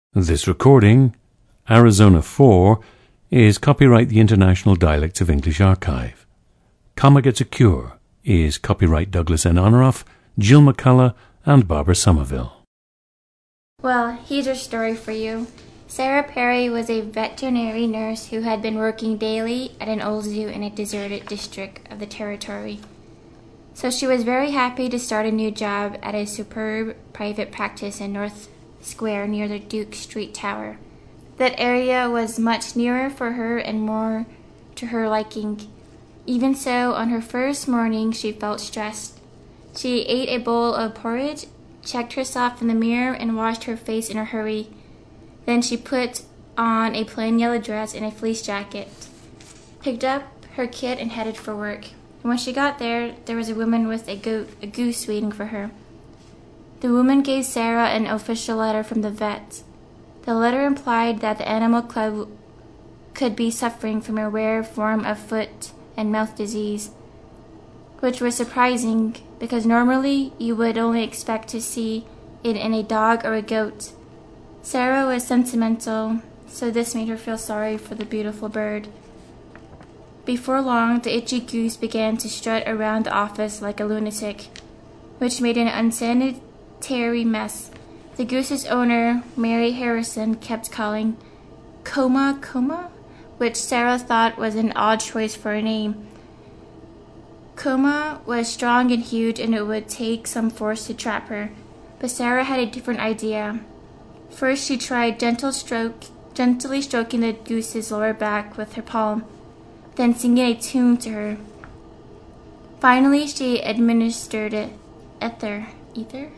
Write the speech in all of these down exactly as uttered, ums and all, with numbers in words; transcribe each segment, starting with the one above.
This recording, Arizona four, is copyright the International Dialects of English Archive. Comma Gets a Cure is copyright Douglas N. Honoraff, Jill McCullough, and Barbara Somerville. Well, here's a story for you. Sarah Perry was a veterinary nurse who had been working daily at an old zoo in a deserted district of the territory. So she was very happy to start a new job at a superb private practice in North Square near the Duke Street Tower. That area was much nearer for her and more to her liking. Even so, on her first morning, she felt stressed. She ate a bowl of porridge, checked herself in the mirror, and washed her face in a hurry. Then she put on a plain yellow dress and a fleece jacket, picked up her kit, and headed for work. And when she got there, there was a woman with a, go- a goose waiting for her. The woman gave Sarah an official letter from the vet. The letter implied that the animal club could be suffering from a rare form of foot and mouth disease, which was surprising because normally you would only expect to see it in a dog or a goat. Sarah was sentimental, so this made her feel sorry for the beautiful bird. Before long, the itchy goose began to strut around the office like a lunatic, which made an unsanitary Terry mess. The goose's owner, Mary Harrison, kept calling Coma Coma, which Sarah thought was an odd choice for a name. Coma was strong and huge, and it would take some force to trap her, but Sarah had a different idea. First, she tried gentle stroke, gently stroking the goose's lower back with her palm, then singing a tune to her. Finally, she administered it. Ether. Ether?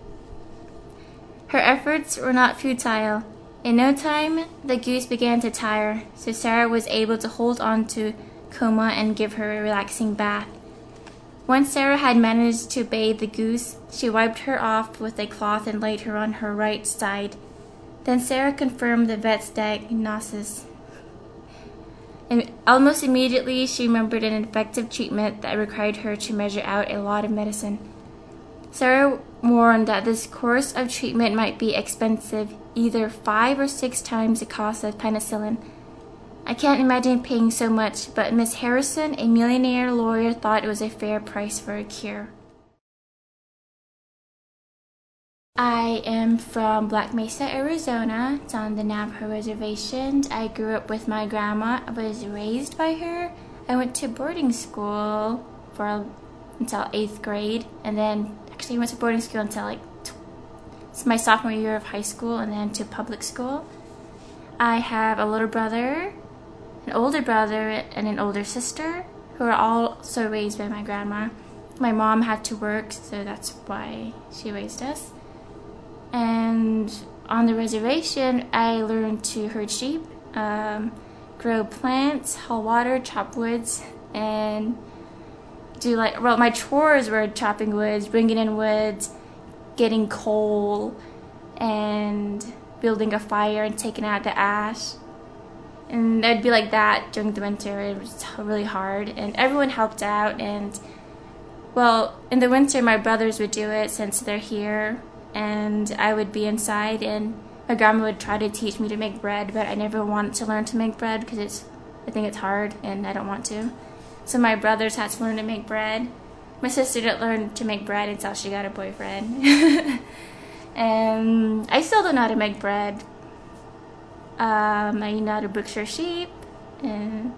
Her efforts were not futile. In no time, the goose began to tire, so Sarah was able to hold on to Coma and give her a relaxing bath. Once Sarah had managed to bathe the goose, she wiped her off with a cloth and laid her on her right side. Then Sarah confirmed the vet's diagnosis. And almost immediately, she remembered an effective treatment that required her to measure out a lot of medicine. Sarah warned that this course of treatment might be expensive, either five or six times the cost of penicillin. I can't imagine paying so much, but Miss Harrison, a millionaire lawyer, thought it was a fair price for a cure. I am from Black Mesa, Arizona. It's on the Navajo Reservation. I grew up with my grandma. I was raised by her. I went to boarding school for until eighth grade, and then actually I went to boarding school until like t- it's my sophomore year of high school, and then to public school. I have a little brother, an older brother, and an older sister who are also raised by my grandma. My mom had to work, so that's why she raised us. And on the reservation, I learned to herd sheep, um, grow plants, haul water, chop woods, and do like, well, my chores were chopping woods, bringing in woods, getting coal, and building a fire and taking out the ash. And it'd be like that during the winter. It was really hard, and everyone helped out. And well, in the winter, my brothers would do it since they're here, and I would be inside, and my grandma would try to teach me to make bread, but I never wanted to learn to make bread because it's, I think it's hard, and I don't want to. So my brothers had to learn to make bread. My sister didn't learn to make bread until she got a boyfriend. And I still don't know how to make bread. Um, I know how to butcher sheep. And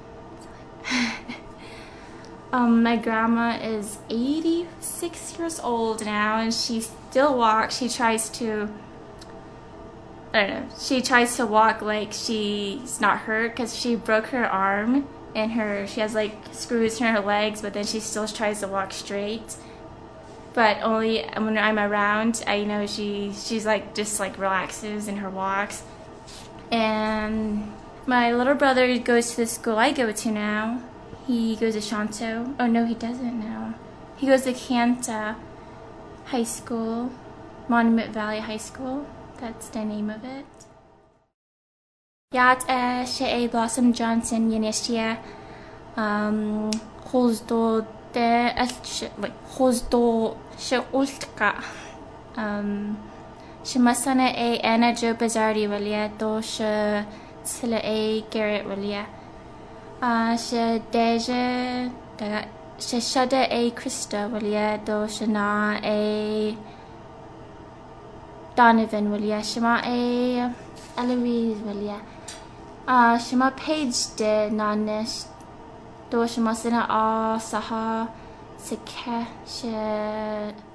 um, my grandma is eighty-six years old now, and she still walks. She tries to, I don't know, she tries to walk like she's not hurt because she broke her arm. And her, she has like screws in her legs, but then she still tries to walk straight. But only when I'm around, I know she, she's like just like relaxes in her walks. And my little brother goes to the school I go to now. He goes to Shanto. Oh no, he doesn't now. He goes to Kanta High School, Monument Valley High School. That's the name of it. Yat e she Blossom Johnson Yanishia um Hozdo de like Hozdo she Ultka um Shima sana a Anna Jo Bazardi Walia, do she Silla a Garrett Walia. Ah, she Deja, she Shudder a Krista Walia, do she na a Donovan Walia, Shima a Eloise Walia. Ah, Shima Page de Nanesh, do Shima Sina a Saha, Sika, she.